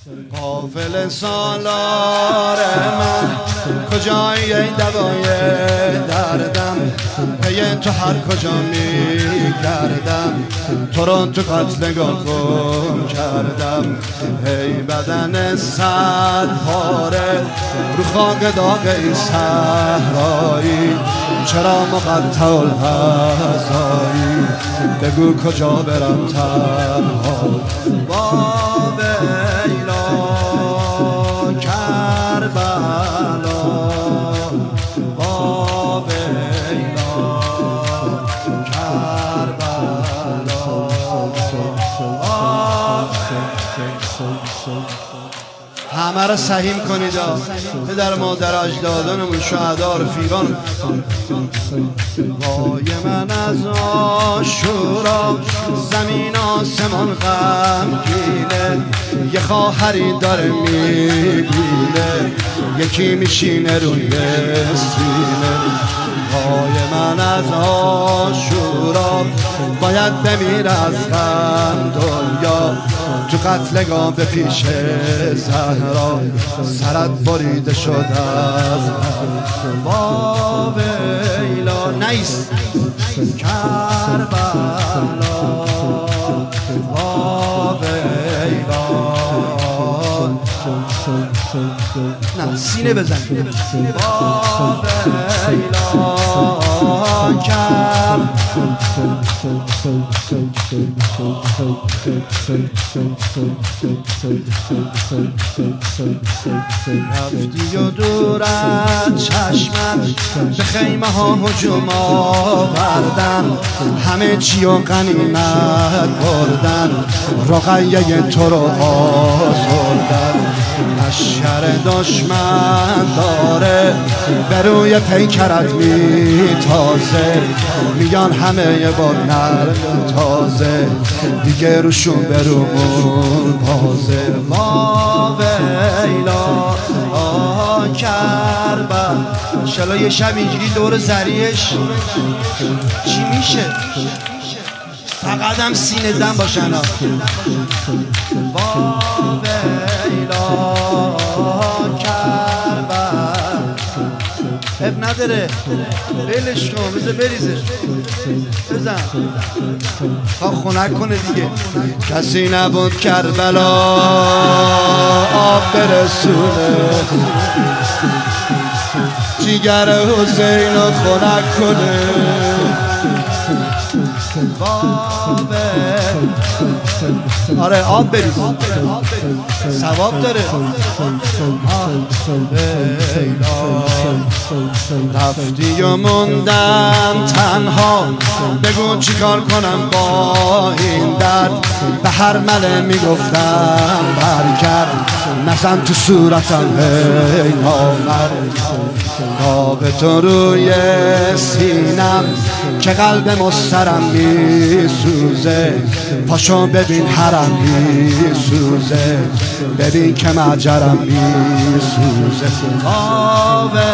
غافل سالار من کجایی ای دوای دردم، پی تو هر کجا میگردم، تو رو تو قتلگاه گم کردم. ای بدن صد پاره رو خاک داغ این صحرایی، چرا مقطع الغذایی، بگو کجا برم تنها. با ویلا کربلا، با ویلا کربلا. همه را سهیم کنید، پدر مادر اجدادانمون شهدا رفیقان. وای من از عاشورا زمین آسمان غمگینه، یه خواهری داره میبینه، یکی میشینه روی سینه. وای من از عاشورا باید بمیره از غم دنیا، تو قتلگاه به پیش زهرا سرت بریده شد از غم. با ویلا نیست کربلا، با ویلا. نه سینه بزن. با ویلا کربلا، رفتی و دور از چشمم به خیمه ها هجوم آوردن، همه چی و غنیمت بردن، رقیه تو رو آزردن. لشکر دشمن داره به روی پیکرت میتازه، میگن همه با نرم تازه، دیگه روشون برومون بازه. ما ویلا کربلا. انشالله یه شب اینجوری دور زریش چی میشه؟ فقط هم سینه زن باشن. با ویلا کربلا. اب نداره بلش کن، بذار بریزه، بزن تا خنک کنه دیگه. کسی نبود کربلا آب برسونه، جیگر حسین رو خنک کنه. آره آب بریز، ثواب داره. رفتی و موندم تنها، بگو چی کار کنم با این درد. به هر مله میگفتم برگرد، نزن تو صورتم هی نامرد. تاب تو روی سینم که قلب مسترم میسوزه، پاشو ببین حرم میسوزه، ببین که مجرم میسوزه.